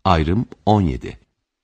Ayrım 17.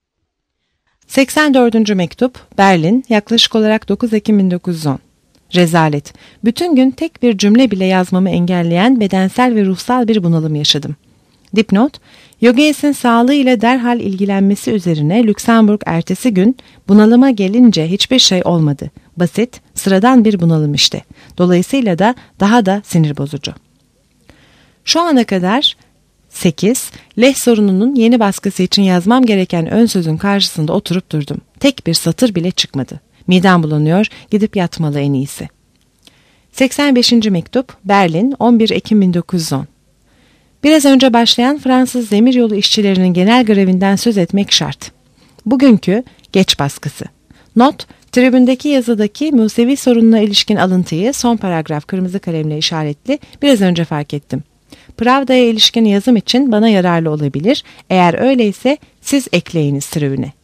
84. mektup, Berlin, yaklaşık olarak 9 Ekim 1910. Rezalet. Bütün gün tek bir cümle bile yazmamı engelleyen bedensel ve ruhsal bir bunalım yaşadım. Dipnot, Yogees'in sağlığı ile derhal ilgilenmesi üzerine Lüksemburg ertesi gün bunalıma gelince hiçbir şey olmadı. Basit, sıradan bir bunalım işte. Dolayısıyla da daha da sinir bozucu. Şu ana kadar 8. Leh sorununun yeni baskısı için yazmam gereken ön sözün karşısında oturup durdum. Tek bir satır bile çıkmadı. Midem bulanıyor, gidip yatmalı en iyisi. 85. mektup, Berlin, 11 Ekim 1910. Biraz önce başlayan Fransız demiryolu işçilerinin genel grevinden söz etmek şart. Bugünkü geç baskısı. Not, tribündeki yazıdaki Musevi sorununa ilişkin alıntıyı son paragraf kırmızı kalemle işaretli biraz önce fark ettim. Pravda'ya ilişkin yazım için bana yararlı olabilir. Eğer öyleyse siz ekleyiniz tribüne.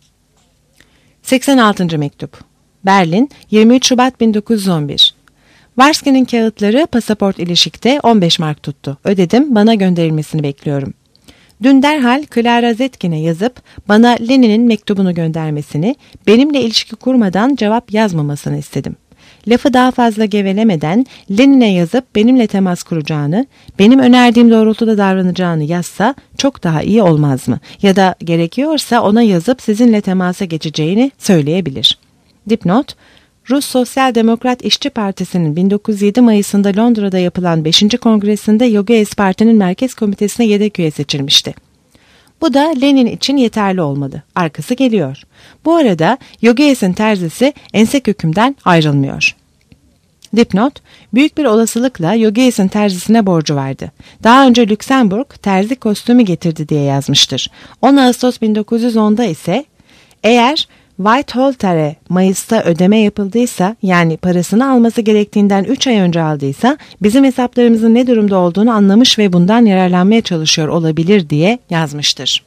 86. mektup, Berlin, 23 Şubat 1911. Varski'nin kağıtları pasaport ilişikte 15 mark tuttu. Ödedim, bana gönderilmesini bekliyorum. Dün derhal Clara Zetkin'e yazıp bana Lenin'in mektubunu göndermesini, benimle ilişki kurmadan cevap yazmamasını istedim. Lafı daha fazla gevelemeden Lenin'e yazıp benimle temas kuracağını, benim önerdiğim doğrultuda davranacağını yazsa çok daha iyi olmaz mı? Ya da gerekiyorsa ona yazıp sizinle temasa geçeceğini söyleyebilir. Dipnot, Rus Sosyal Demokrat İşçi Partisi'nin 1907 Mayıs'ında Londra'da yapılan 5. Kongresinde Yogees Parti'nin Merkez Komitesi'ne yedek üye seçilmişti. Bu da Lenin için yeterli olmadı. Arkası geliyor. Bu arada Yogees'in terzisi Enseköküm'den ayrılmıyor. Dipnot, büyük bir olasılıkla Yogees'in terzisine borcu vardı. Daha önce Lüksemburg terzi kostümü getirdi diye yazmıştır. 10 Ağustos 1910'da ise eğer Whitehalter'e Mayıs'ta ödeme yapıldıysa, yani parasını alması gerektiğinden 3 ay önce aldıysa, bizim hesaplarımızın ne durumda olduğunu anlamış ve bundan yararlanmaya çalışıyor olabilir diye yazmıştır.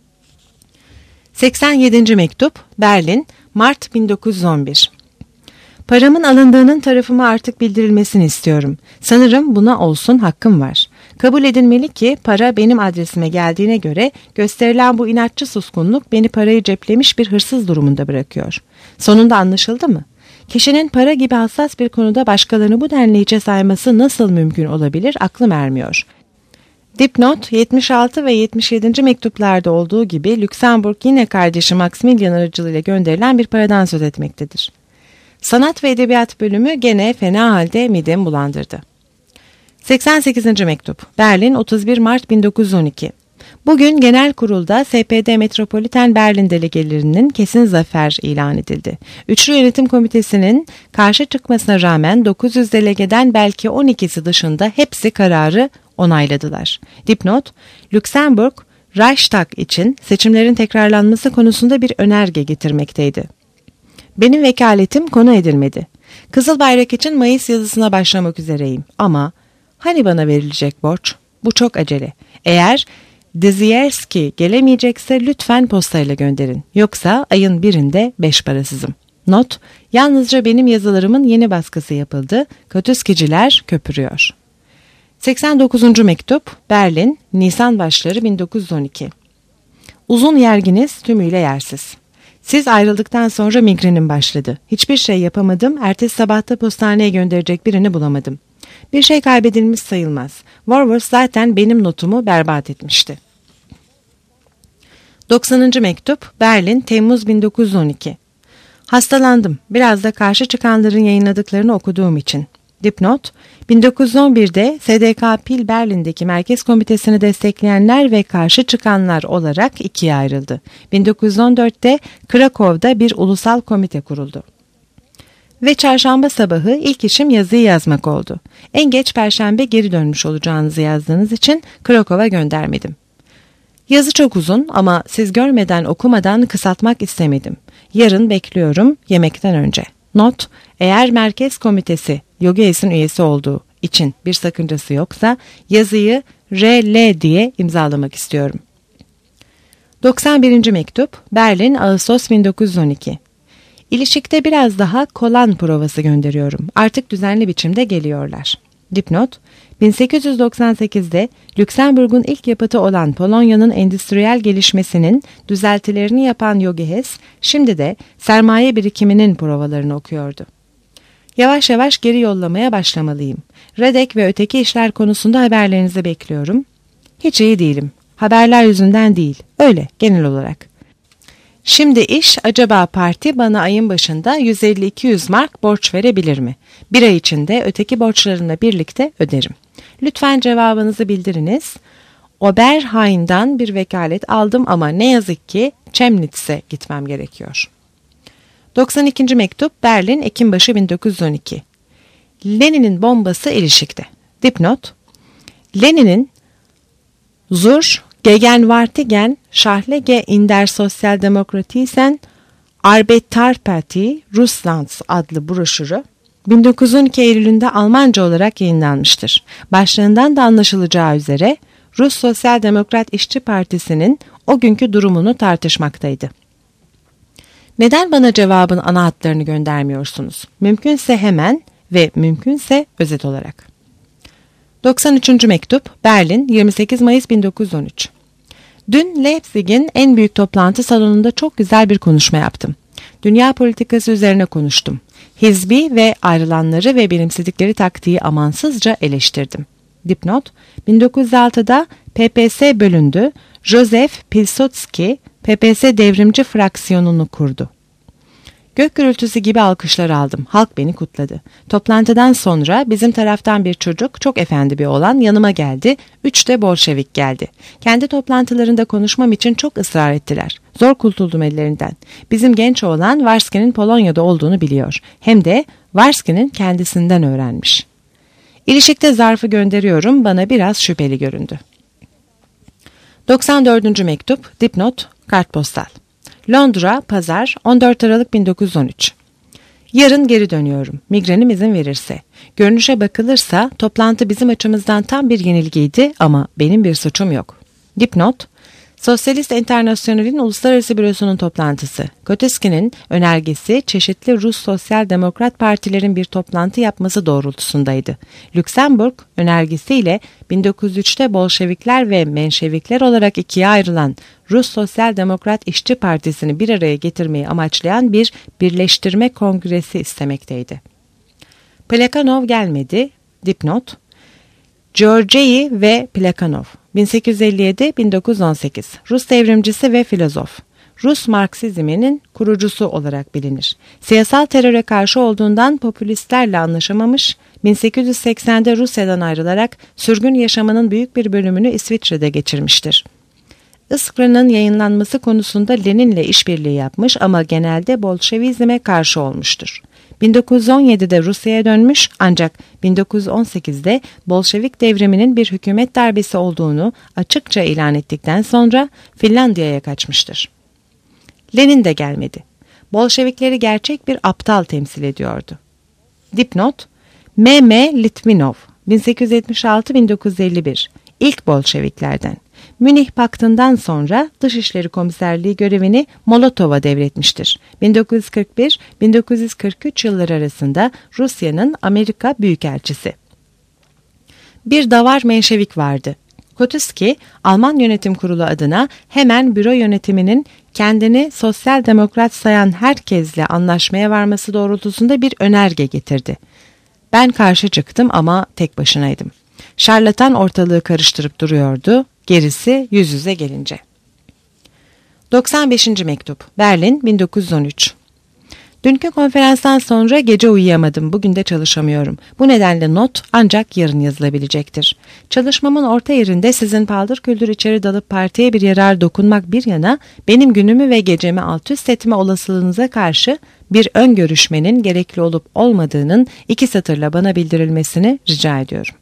87. mektup, Berlin, Mart 1911. Paramın alındığının tarafıma artık bildirilmesini istiyorum. Sanırım buna olsun hakkım var. Kabul edilmeli ki para benim adresime geldiğine göre gösterilen bu inatçı suskunluk beni parayı ceplemiş bir hırsız durumunda bırakıyor. Sonunda anlaşıldı mı? Kişinin para gibi hassas bir konuda başkalarını bu denli hiçe sayması nasıl mümkün olabilir, aklım ermiyor. Dipnot, 76 ve 77. mektuplarda olduğu gibi Lüksemburg yine kardeşi Maximilian aracılığıyla gönderilen bir paradan söz etmektedir. Sanat ve Edebiyat bölümü gene fena halde midemi bulandırdı. 88. mektup, Berlin, 31 Mart 1912. Bugün genel kurulda SPD Metropoliten Berlin delegelerinin kesin zafer ilan edildi. Üçlü yönetim komitesinin karşı çıkmasına rağmen 900 delegeden belki 12'si dışında hepsi kararı onayladılar. Dipnot, Lüksemburg, Reichstag için seçimlerin tekrarlanması konusunda bir önerge getirmekteydi. Benim vekaletim konu edilmedi. Kızıl Bayrak için Mayıs yazısına başlamak üzereyim. Ama hani bana verilecek borç? Bu çok acele. Eğer Dzierski gelemeyecekse lütfen postayla gönderin. Yoksa ayın 1'inde 5 parasızım. Not, yalnızca benim yazılarımın yeni baskısı yapıldı. Kötüskiciler köpürüyor. 89. mektup, Berlin, Nisan başları 1912. Uzun yerginiz, tümüyle yersiz. Siz ayrıldıktan sonra migrenim başladı. Hiçbir şey yapamadım. Ertesi sabahta postaneye gönderecek birini bulamadım. Bir şey kaybedilmiş sayılmaz. Warworth zaten benim notumu berbat etmişti. 90. mektup, Berlin, Temmuz 1912. Hastalandım. Biraz da karşı çıkanların yayınladıklarını okuduğum için. Dipnot, 1911'de SDK Pil Berlin'deki Merkez Komitesi'ni destekleyenler ve karşı çıkanlar olarak ikiye ayrıldı. 1914'te Krakow'da bir ulusal komite kuruldu. Ve çarşamba sabahı ilk işim yazıyı yazmak oldu. En geç perşembe geri dönmüş olacağınızı yazdığınız için Krakow'a göndermedim. Yazı çok uzun ama siz görmeden okumadan kısaltmak istemedim. Yarın bekliyorum, yemekten önce. Not, eğer Merkez Komitesi Yogees'in üyesi olduğu için bir sakıncası yoksa yazıyı RL diye imzalamak istiyorum. 91. mektup, Berlin, Ağustos 1912. İlişikte biraz daha kolan provası gönderiyorum. Artık düzenli biçimde geliyorlar. Dipnot, 1898'de Lüksemburg'un ilk yapıtı olan Polonya'nın endüstriyel gelişmesinin düzeltilerini yapan Yogi Hess, şimdi de sermaye birikiminin provalarını okuyordu. Yavaş yavaş geri yollamaya başlamalıyım. Redek ve öteki işler konusunda haberlerinizi bekliyorum. Hiç iyi değilim. Haberler yüzünden değil. Öyle genel olarak. Şimdi iş, acaba parti bana ayın başında 150-200 mark borç verebilir mi? Bir ay içinde öteki borçlarımla birlikte öderim. Lütfen cevabınızı bildiriniz. Oberhain'dan bir vekalet aldım ama ne yazık ki Chemnitz'e gitmem gerekiyor. 92. mektup, Berlin, Ekim başı 1912. Lenin'in bombası ilişikte. Dipnot: Lenin'in Zur Gegenwärtigen Schläge in der Sozialdemokratischen Arbeiterpartie Russlands adlı broşürü 1912 Eylül'ünde Almanca olarak yayınlanmıştır. Başlığından da anlaşılacağı üzere Rus Sosyal Demokrat İşçi Partisi'nin o günkü durumunu tartışmaktaydı. Neden bana cevabın ana hatlarını göndermiyorsunuz? Mümkünse hemen ve mümkünse özet olarak. 93. mektup, Berlin, 28 Mayıs 1913. Dün Leipzig'in en büyük toplantı salonunda çok güzel bir konuşma yaptım. Dünya politikası üzerine konuştum. Hizbi ve ayrılanları ve benimsedikleri taktiği amansızca eleştirdim. Dipnot: 1906'da PPS bölündü. Joseph Pilsudski PPS devrimci fraksiyonunu kurdu. Gök gürültüsü gibi alkışlar aldım. Halk beni kutladı. Toplantıdan sonra bizim taraftan bir çocuk, çok efendi bir oğlan, yanıma geldi. 3 de Bolşevik geldi. Kendi toplantılarında konuşmam için çok ısrar ettiler. Zor kurtuldum ellerinden. Bizim genç oğlan Varski'nin Polonya'da olduğunu biliyor. Hem de Varski'nin kendisinden öğrenmiş. İlişikte zarfı gönderiyorum. Bana biraz şüpheli göründü. 94. mektup, dipnot, kartpostal. Londra, Pazar, 14 Aralık 1913. Yarın geri dönüyorum. Migrenim izin verirse. Görünüşe bakılırsa toplantı bizim açımızdan tam bir yenilgiydi ama benim bir suçum yok. Dipnot: Sosyalist Enternasyonel'in Uluslararası Bürosu'nun toplantısı. Koteski'nin önergesi çeşitli Rus Sosyal Demokrat Partilerin bir toplantı yapması doğrultusundaydı. Lüksemburg önergesiyle 1903'te Bolşevikler ve Menşevikler olarak ikiye ayrılan Rus Sosyal Demokrat İşçi Partisi'ni bir araya getirmeyi amaçlayan bir birleştirme kongresi istemekteydi. Plekhanov gelmedi. Dipnot: Georgii ve Plekhanov, 1857-1918, Rus devrimcisi ve filozof. Rus Marksizminin kurucusu olarak bilinir. Siyasal teröre karşı olduğundan popülistlerle anlaşamamış, 1880'de Rusya'dan ayrılarak sürgün yaşamının büyük bir bölümünü İsviçre'de geçirmiştir. Iskra'nın yayınlanması konusunda Lenin'le işbirliği yapmış ama genelde Bolşevizme karşı olmuştur. 1917'de Rusya'ya dönmüş ancak 1918'de Bolşevik devriminin bir hükümet darbesi olduğunu açıkça ilan ettikten sonra Finlandiya'ya kaçmıştır. Lenin de gelmedi. Bolşevikleri gerçek bir aptal temsil ediyordu. Dipnot: M.M. Litvinov, 1876-1951, ilk Bolşeviklerden. Münih Paktı'ndan sonra Dışişleri Komiserliği görevini Molotov'a devretmiştir. 1941-1943 yılları arasında Rusya'nın Amerika Büyükelçisi. Bir davar Menşevik vardı. Kotuski, Alman Yönetim Kurulu adına hemen büro yönetiminin kendini sosyal demokrat sayan herkesle anlaşmaya varması doğrultusunda bir önerge getirdi. Ben karşı çıktım ama tek başınaydım. Şarlatan ortalığı karıştırıp duruyordu. Gerisi yüz yüze gelince. 95. mektup, Berlin, 1913. Dünkü konferanstan sonra gece uyuyamadım. Bugün de çalışamıyorum. Bu nedenle not ancak yarın yazılabilecektir. Çalışmamın orta yerinde sizin paldır küldür içeri dalıp partiye bir yarar dokunmak bir yana, benim günümü ve gecemi alt üst etme olasılığınıza karşı bir ön görüşmenin gerekli olup olmadığının 2 satırla bana bildirilmesini rica ediyorum.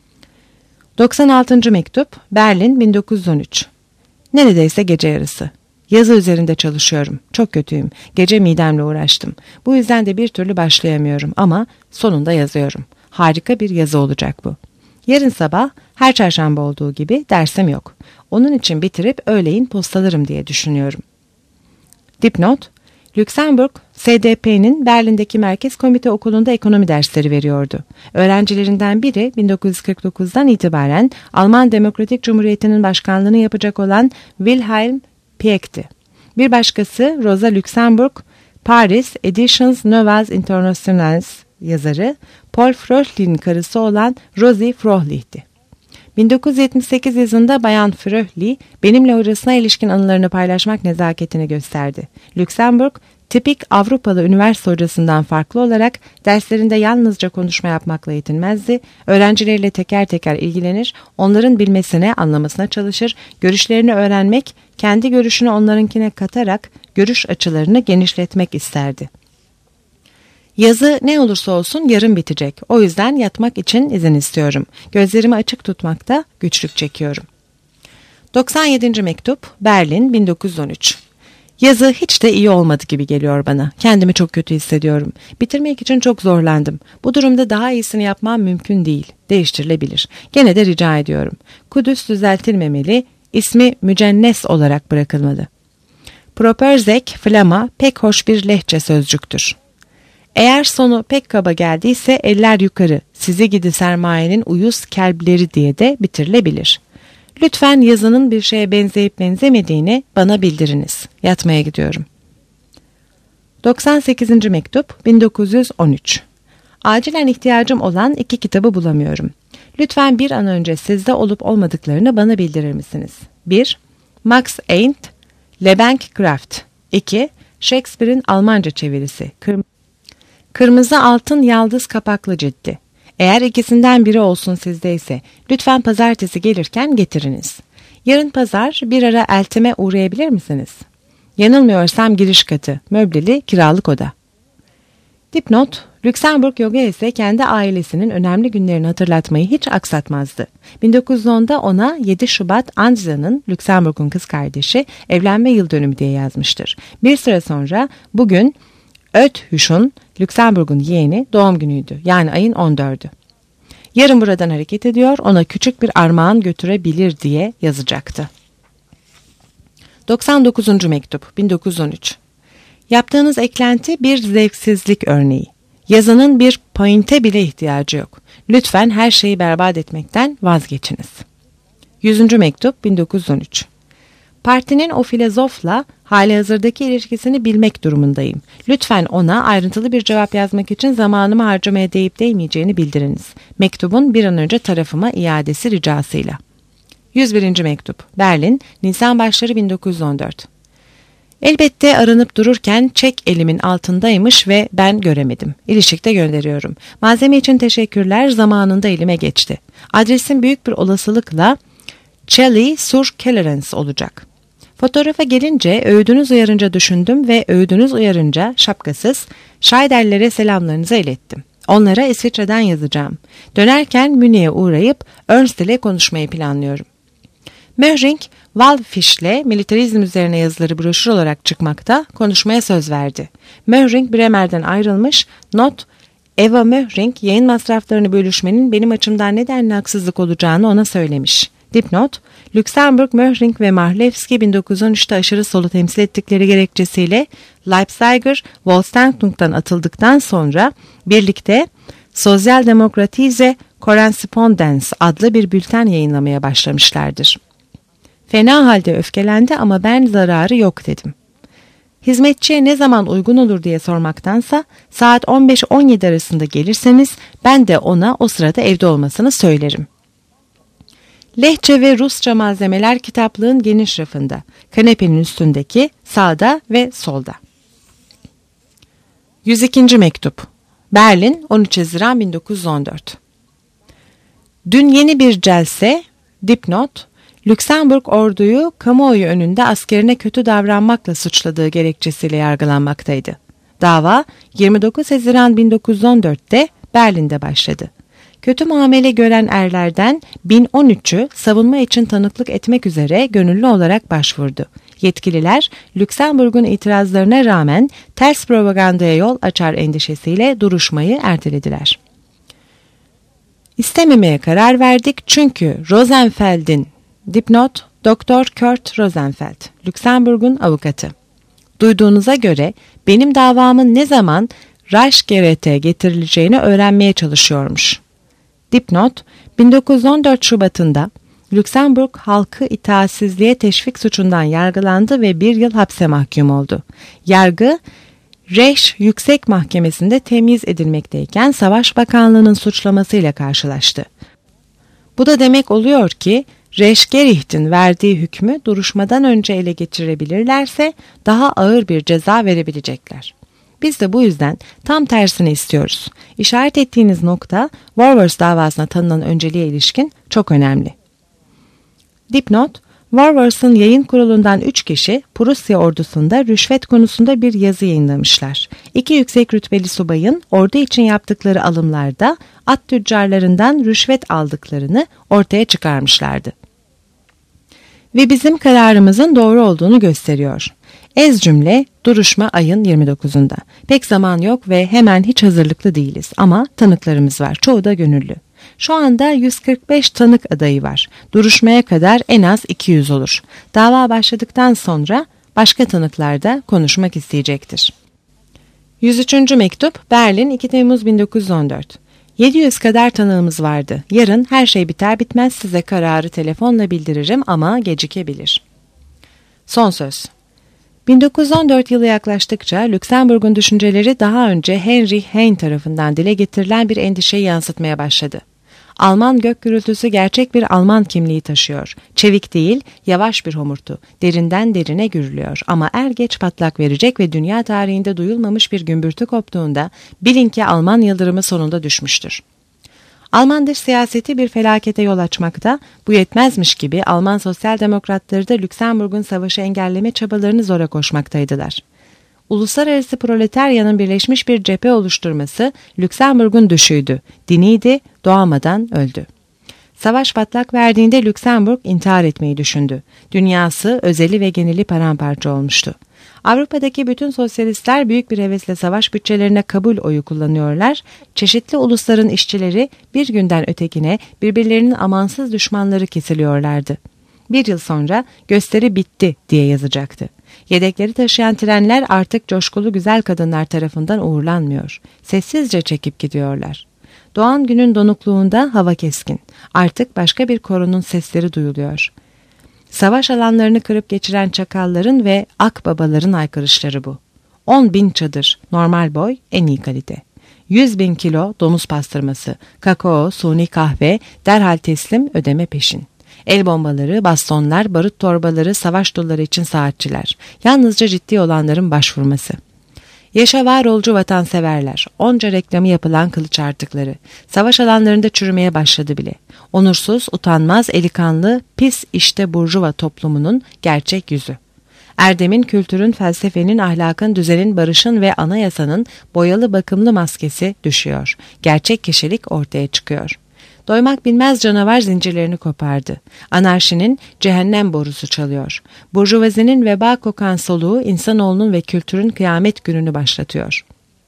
96. mektup, Berlin, 1913. Neredeyse gece yarısı. Yazı üzerinde çalışıyorum. Çok kötüyüm. Gece midemle uğraştım. Bu yüzden de bir türlü başlayamıyorum ama sonunda yazıyorum. Harika bir yazı olacak bu. Yarın sabah her çarşamba olduğu gibi dersim yok. Onun için bitirip öğleyin postalarım diye düşünüyorum. Dipnot: Lüksemburg, SDP'nin Berlin'deki Merkez Komite Okulu'nda ekonomi dersleri veriyordu. Öğrencilerinden biri 1949'dan itibaren Alman Demokratik Cumhuriyeti'nin başkanlığını yapacak olan Wilhelm Pieck'ti. Bir başkası Rosa Luxemburg, Paris Editions Nouvelles Internationales yazarı Paul Froehlich'in karısı olan Rosie Froehlich'ti. 1978 yazında Bayan Froehlich benimle hocasına ilişkin anılarını paylaşmak nezaketini gösterdi. Luxemburg, tipik Avrupalı üniversite hocasından farklı olarak derslerinde yalnızca konuşma yapmakla yetinmezdi, öğrencileriyle teker teker ilgilenir, onların bilmesine, anlamasına çalışır, görüşlerini öğrenmek, kendi görüşünü onlarınkine katarak görüş açılarını genişletmek isterdi. Yazı ne olursa olsun yarın bitecek. O yüzden yatmak için izin istiyorum. Gözlerimi açık tutmakta güçlük çekiyorum. 97. mektup, Berlin 1913. Yazı hiç de iyi olmadı gibi geliyor bana. Kendimi çok kötü hissediyorum. Bitirmek için çok zorlandım. Bu durumda daha iyisini yapmam mümkün değil. Değiştirilebilir. Gene de rica ediyorum. Kudüs düzeltilmemeli, ismi mücennes olarak bırakılmalı. Properzek, Flama pek hoş bir lehçe sözcüktür. Eğer sonu pek kaba geldiyse eller yukarı, sizi gidi sermayenin uyuz kelpleri diye de bitirilebilir. Lütfen yazının bir şeye benzeyip benzemediğini bana bildiriniz. Yatmaya gidiyorum. 98. mektup 1913. Acilen ihtiyacım olan 2 kitabı bulamıyorum. Lütfen bir an önce sizde olup olmadıklarını bana bildirir misiniz? 1. Max Ent, Lebenkraft. 2. Shakespeare'in Almanca çevirisi. Kırmızı altın yaldız kapaklı ciddi. Eğer ikisinden biri olsun sizdeyse lütfen pazartesi gelirken getiriniz. Yarın pazar bir ara eltime uğrayabilir misiniz? Yanılmıyorsam giriş katı, möbleli kiralık oda. Dipnot, Lüksemburg Yoga ise kendi ailesinin önemli günlerini hatırlatmayı hiç aksatmazdı. 1910'da ona 7 Şubat Anza'nın, Lüksemburg'un kız kardeşi, evlenme yıl dönümü diye yazmıştır. Bir süre sonra bugün Öthüş'ün, Lüksemburg'un yeğeni, doğum günüydü. Yani ayın 14'ü. Yarın buradan hareket ediyor, ona küçük bir armağan götürebilir diye yazacaktı. 99. mektup 1913. Yaptığınız eklenti bir zevksizlik örneği. Yazının bir pointe bile ihtiyacı yok. Lütfen her şeyi berbat etmekten vazgeçiniz. 100. mektup 1913. Partinin o filozofla halihazırdaki ilişkisini bilmek durumundayım. Lütfen ona ayrıntılı bir cevap yazmak için zamanımı harcamaya değip değmeyeceğini bildiriniz. Mektubun bir an önce tarafıma iadesi ricasıyla. 101. mektup, Berlin, Nisan başları 1914. Elbette aranıp dururken çek elimin altındaymış ve ben göremedim. İlişikte gönderiyorum. Malzeme için teşekkürler, zamanında elime geçti. Adresim büyük bir olasılıkla Chely-sur-Clarence olacak. Fotoğrafa gelince öğüdünüz uyarınca düşündüm ve öğüdünüz uyarınca şapkasız Scheider'lere selamlarınızı ilettim. Onlara İsviçre'den yazacağım. Dönerken Münih'e uğrayıp Ernst ile konuşmayı planlıyorum. Möhring, Wallfisch'le militarizm üzerine yazıları broşür olarak çıkmakta, konuşmaya söz verdi. Möhring Bremer'den ayrılmış, not, Eva Möhring yayın masraflarını bölüşmenin benim açımdan nedenli haksızlık olacağını ona söylemiş. Dipnot, Lüksemburg, Möhring ve Marlewski 1913'te aşırı solu temsil ettikleri gerekçesiyle Leipziger Volksentung'dan atıldıktan sonra birlikte Sosyal Demokratize Korrespondens adlı bir bülten yayınlamaya başlamışlardır. Fena halde öfkelendi ama ben zararı yok dedim. Hizmetçiye ne zaman uygun olur diye sormaktansa saat 15-17 arasında gelirseniz ben de ona o sırada evde olmasını söylerim. Lehçe ve Rusça malzemeler kitaplığın geniş rafında, kanepenin üstündeki sağda ve solda. 102. mektup, Berlin 13 Haziran 1914. Dün yeni bir celse, dipnot, Lüksemburg orduyu kamuoyu önünde askerine kötü davranmakla suçladığı gerekçesiyle yargılanmaktaydı. Dava 29 Haziran 1914'te Berlin'de başladı. Kötü muamele gören erlerden 1013'ü savunma için tanıklık etmek üzere gönüllü olarak başvurdu. Yetkililer Lüksemburg'un itirazlarına rağmen ters propagandaya yol açar endişesiyle duruşmayı ertelediler. İstememeye karar verdik çünkü Rosenfeld'in, dipnot, Dr. Kurt Rosenfeld, Lüksemburg'un avukatı. Duyduğunuza göre benim davamın ne zaman Reichsgericht'e getirileceğini öğrenmeye çalışıyormuş. Dipnot, 1914 Şubat'ında Lüksemburg halkı itaatsizliğe teşvik suçundan yargılandı ve 1 yıl hapse mahkum oldu. Yargı, Reich Yüksek Mahkemesi'nde temyiz edilmekteyken Savaş Bakanlığı'nın suçlamasıyla karşılaştı. Bu da demek oluyor ki Reichsgericht'in verdiği hükmü duruşmadan önce ele geçirebilirlerse daha ağır bir ceza verebilecekler. Biz de bu yüzden tam tersini istiyoruz. İşaret ettiğiniz nokta Warworth davasına tanınan önceliğe ilişkin çok önemli. Dipnot, Warworth'ın yayın kurulundan 3 kişi Prusya ordusunda rüşvet konusunda bir yazı yayınlamışlar. 2 yüksek rütbeli subayın ordu için yaptıkları alımlarda at tüccarlarından rüşvet aldıklarını ortaya çıkarmışlardı. Ve bizim kararımızın doğru olduğunu gösteriyor. Ez cümle, duruşma ayın 29'unda. Pek zaman yok ve hemen hiç hazırlıklı değiliz ama tanıklarımız var. Çoğu da gönüllü. Şu anda 145 tanık adayı var. Duruşmaya kadar en az 200 olur. Dava başladıktan sonra başka tanıklar da konuşmak isteyecektir. 103. mektup Berlin 2 Temmuz 1914. 700 kadar tanığımız vardı. Yarın her şey biter bitmez size kararı telefonla bildiririm ama gecikebilir. Son söz. 1914 yılı yaklaştıkça Lüksemburg'un düşünceleri daha önce Heinrich Heine tarafından dile getirilen bir endişeyi yansıtmaya başladı. Alman gök gürültüsü gerçek bir Alman kimliği taşıyor. Çevik değil, yavaş bir homurtu. Derinden derine gürülüyor ama er geç patlak verecek ve dünya tarihinde duyulmamış bir gümbürtü koptuğunda bilin ki Alman yıldırımı sonunda düşmüştür. Alman dış siyaseti bir felakete yol açmakta, bu yetmezmiş gibi Alman sosyal demokratları da Lüksemburg'un savaşı engelleme çabalarını zora koşmaktaydılar. Uluslararası proletaryanın birleşmiş bir cephe oluşturması Lüksemburg'un düşüydü, diniydi, doğamadan öldü. Savaş patlak verdiğinde Lüksemburg intihar etmeyi düşündü. Dünyası, özeli ve geneli paramparça olmuştu. Avrupa'daki bütün sosyalistler büyük bir hevesle savaş bütçelerine kabul oyu kullanıyorlar. Çeşitli ulusların işçileri bir günden ötekine birbirlerinin amansız düşmanları kesiliyorlardı. 1 yıl sonra gösteri bitti diye yazacaktı. Yedekleri taşıyan trenler artık coşkulu güzel kadınlar tarafından uğurlanmıyor. Sessizce çekip gidiyorlar. Doğan günün donukluğunda hava keskin. Artık başka bir koronun sesleri duyuluyor. Savaş alanlarını kırıp geçiren çakalların ve akbabaların haykırışları bu. 10.000 çadır, normal boy, en iyi kalite. 100.000 kilo domuz pastırması, kakao, suni kahve, derhal teslim, ödeme peşin. El bombaları, bastonlar, barut torbaları, savaş doları için saatçiler. Yalnızca ciddi olanların başvurması. Yaşa var olcu vatanseverler, onca reklamı yapılan kılıç artıkları. Savaş alanlarında çürümeye başladı bile. Onursuz, utanmaz, eli kanlı, pis işte burjuva toplumunun gerçek yüzü. Erdemin, kültürün, felsefenin, ahlakın, düzenin, barışın ve anayasanın boyalı bakımlı maskesi düşüyor. Gerçek kişilik ortaya çıkıyor. Doymak bilmez canavar zincirlerini kopardı. Anarşinin cehennem borusu çalıyor. Burjuvazinin veba kokan soluğu insanoğlunun ve kültürün kıyamet gününü başlatıyor.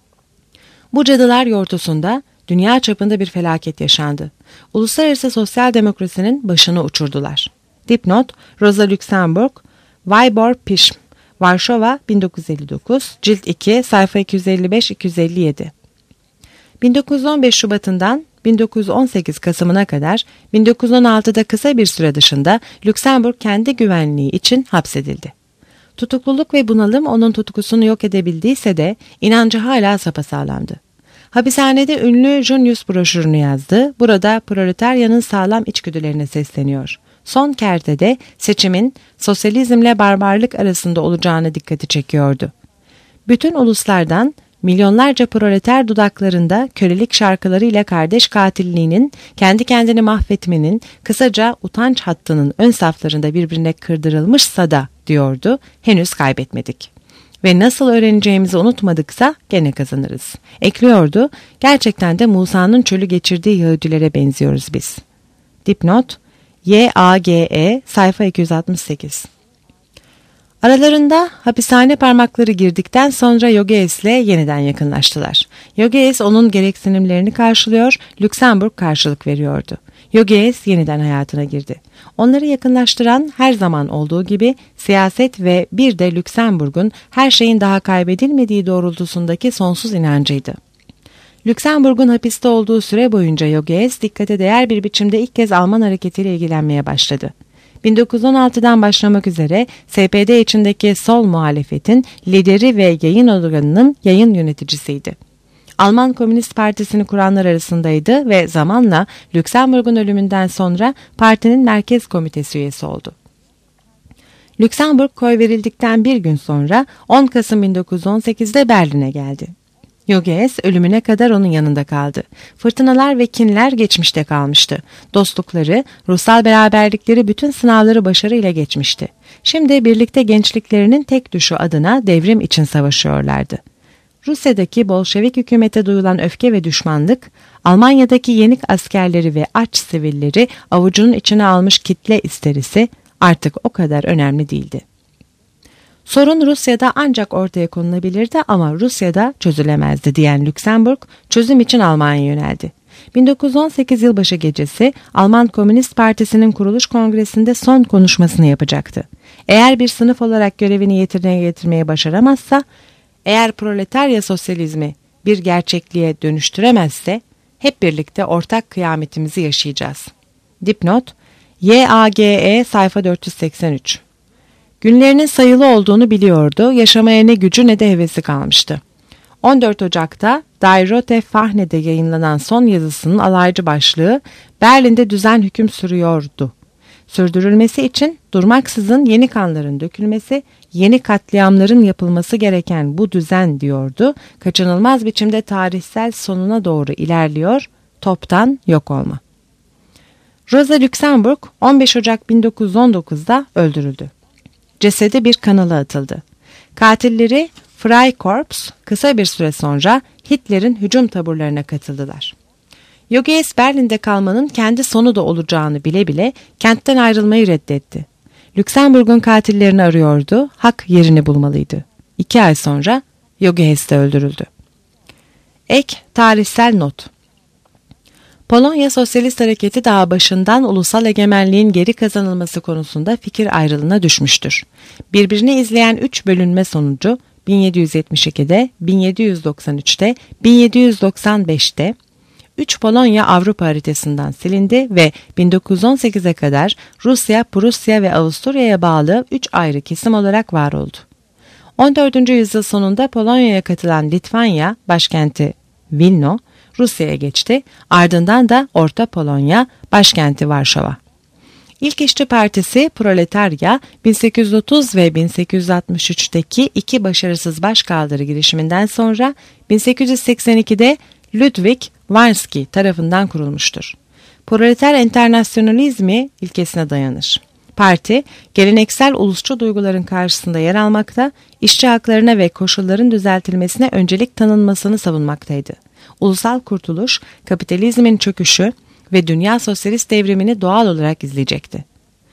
Bu cadılar yortusunda dünya çapında bir felaket yaşandı. Uluslararası sosyal demokrasinin başını uçurdular. Dipnot, Rosa Luxemburg, Wybor Pism, Varşova 1959, Cilt 2, sayfa 255-257. 1915 Şubat'ından 1918 Kasım'ına kadar 1916'da kısa bir süre dışında Lüksemburg kendi güvenliği için hapsedildi. Tutukluluk ve bunalım onun tutkusunu yok edebildiyse de inancı hala sapasağlamdı. Hapishanede ünlü Junius broşürünü yazdı. Burada proletaryanın sağlam içgüdülerine sesleniyor. Son kertede seçimin sosyalizmle barbarlık arasında olacağına dikkati çekiyordu. Bütün uluslardan milyonlarca proleter dudaklarında kölelik şarkılarıyla kardeş katilliğinin, kendi kendini mahvetmenin, kısaca utanç hattının ön saflarında birbirine kırdırılmışsa da diyordu, henüz kaybetmedik. Ve nasıl öğreneceğimizi unutmadıksa gene kazanırız. Ekliyordu, gerçekten de Musa'nın çölü geçirdiği Yahudilere benziyoruz biz. Dipnot, YAGE sayfa 268. Aralarında hapishane parmakları girdikten sonra Yogees'le yeniden yakınlaştılar. Yogees onun gereksinimlerini karşılıyor, Lüksemburg karşılık veriyordu. YOGES yeniden hayatına girdi. Onları yakınlaştıran her zaman olduğu gibi siyaset ve bir de Lüksemburg'un her şeyin daha kaybedilmediği doğrultusundaki sonsuz inancıydı. Lüksemburg'un hapiste olduğu süre boyunca YOGES dikkate değer bir biçimde ilk kez Alman hareketiyle ilgilenmeye başladı. 1916'dan başlamak üzere SPD içindeki sol muhalefetin lideri ve yayın organının yayın yöneticisiydi. Alman Komünist Partisi'ni kuranlar arasındaydı ve zamanla Lüksemburg'un ölümünden sonra partinin merkez komitesi üyesi oldu. Lüksemburg koy verildikten bir gün sonra 10 Kasım 1918'de Berlin'e geldi. YOGES ölümüne kadar onun yanında kaldı. Fırtınalar ve kinler geçmişte kalmıştı. Dostlukları, ruhsal beraberlikleri bütün sınavları başarıyla geçmişti. Şimdi birlikte gençliklerinin tek düşü adına devrim için savaşıyorlardı. Rusya'daki Bolşevik hükümete duyulan öfke ve düşmanlık, Almanya'daki yenik askerleri ve aç sivilleri avucunun içine almış kitle isterisi artık o kadar önemli değildi. Sorun Rusya'da ancak ortaya konulabilirdi ama Rusya'da çözülemezdi diyen Lüksemburg, çözüm için Almanya'ya yöneldi. 1918 yılbaşı gecesi Alman Komünist Partisi'nin kuruluş kongresinde son konuşmasını yapacaktı. Eğer bir sınıf olarak görevini yerine getirmeye başaramazsa, eğer proletarya sosyalizmi bir gerçekliğe dönüştüremezse, hep birlikte ortak kıyametimizi yaşayacağız. Dipnot, YAGE sayfa 483. Günlerinin sayılı olduğunu biliyordu, yaşamaya ne gücü ne de hevesi kalmıştı. 14 Ocak'ta Die Rote Fahne'de yayınlanan son yazısının alaycı başlığı Berlin'de düzen hüküm sürüyordu. Sürdürülmesi için durmaksızın yeni kanların dökülmesi, yeni katliamların yapılması gereken bu düzen diyordu, kaçınılmaz biçimde tarihsel sonuna doğru ilerliyor, toptan yok olma. Rosa Luxemburg 15 Ocak 1919'da öldürüldü. Cesedi bir kanala atıldı. Katilleri Freikorps kısa bir süre sonra Hitler'in hücum taburlarına katıldılar. YOGES Berlin'de kalmanın kendi sonu da olacağını bile bile kentten ayrılmayı reddetti. Lüksemburg'un katillerini arıyordu, hak yerini bulmalıydı. 2 ay sonra YOGES de öldürüldü. Ek tarihsel not. Polonya Sosyalist Hareketi daha başından ulusal egemenliğin geri kazanılması konusunda fikir ayrılığına düşmüştür. Birbirini izleyen 3 bölünme sonucu 1772'de, 1793'te, 1795'te 3 Polonya Avrupa haritasından silindi ve 1918'e kadar Rusya, Prusya ve Avusturya'ya bağlı 3 ayrı kesim olarak var oldu. 14. yüzyıl sonunda Polonya'ya katılan Litvanya, başkenti Vilno, Rusya'ya geçti, ardından da Orta Polonya, başkenti Varşova. İlk İşçi Partisi Proletarya 1830 ve 1863'teki 2 başarısız başkaldırı girişiminden sonra 1882'de Ludwig Warski tarafından kurulmuştur. Proleter enternasyonalizmi ilkesine dayanır. Parti, geleneksel ulusçu duyguların karşısında yer almakta, işçi haklarına ve koşulların düzeltilmesine öncelik tanınmasını savunmaktaydı. Ulusal kurtuluş, kapitalizmin çöküşü ve dünya sosyalist devrimini doğal olarak izleyecekti.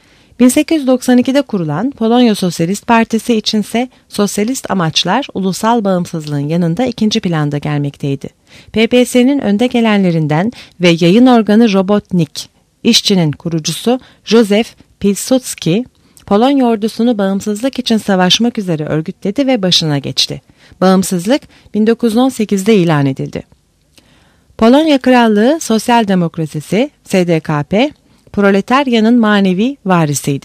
1892'de kurulan Polonya Sosyalist Partisi içinse sosyalist amaçlar ulusal bağımsızlığın yanında ikinci planda gelmekteydi. PPS'nin önde gelenlerinden ve yayın organı Robotnik, işçinin kurucusu Józef Pilsudski, Polonya ordusunu bağımsızlık için savaşmak üzere örgütledi ve başına geçti. Bağımsızlık 1918'de ilan edildi. Polonya Krallığı Sosyal Demokrasisi, SDKP, Proletaryanın manevi varisiydi.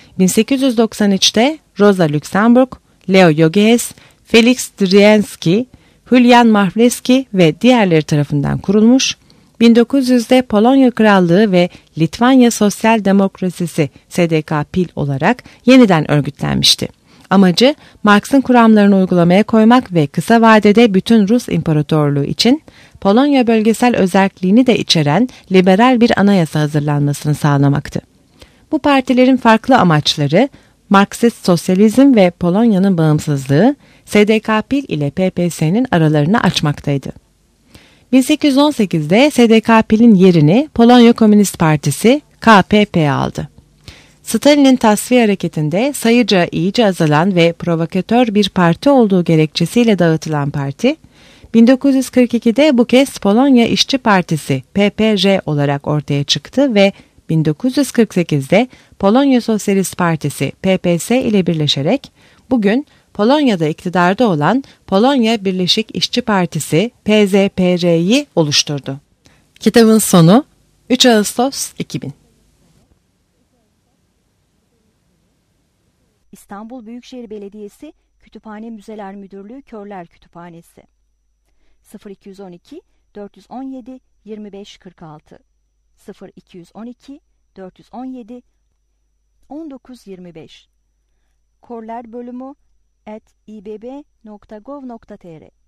1893'te Rosa Luxemburg, Leo YOGES, Felix Drzhienski, Julian Mahleski ve diğerleri tarafından kurulmuş, 1900'de Polonya Krallığı ve Litvanya Sosyal Demokrasisi SDK-PIL olarak yeniden örgütlenmişti. Amacı Marx'ın kuramlarını uygulamaya koymak ve kısa vadede bütün Rus İmparatorluğu için Polonya bölgesel özerkliğini de içeren liberal bir anayasa hazırlanmasını sağlamaktı. Bu partilerin farklı amaçları Marksist sosyalizm ve Polonya'nın bağımsızlığı SDK-PIL ile PPS'nin aralarını açmaktaydı. 1818'de SDK-PIL'in yerini Polonya Komünist Partisi KPP aldı. Stalin'in tasfiye hareketinde sayıca iyice azalan ve provokatör bir parti olduğu gerekçesiyle dağıtılan parti, 1942'de bu kez Polonya İşçi Partisi PPR olarak ortaya çıktı ve 1948'de Polonya Sosyalist Partisi PPS ile birleşerek bugün Polonya'da iktidarda olan Polonya Birleşik İşçi Partisi PZPR'yi oluşturdu. Kitabın sonu 3 Ağustos 2000. İstanbul Büyükşehir Belediyesi Kütüphane Müzeler Müdürlüğü Körler Kütüphanesi 0212 417 2546 0212 417 1925 Körler bölümü @ibb.gov.tr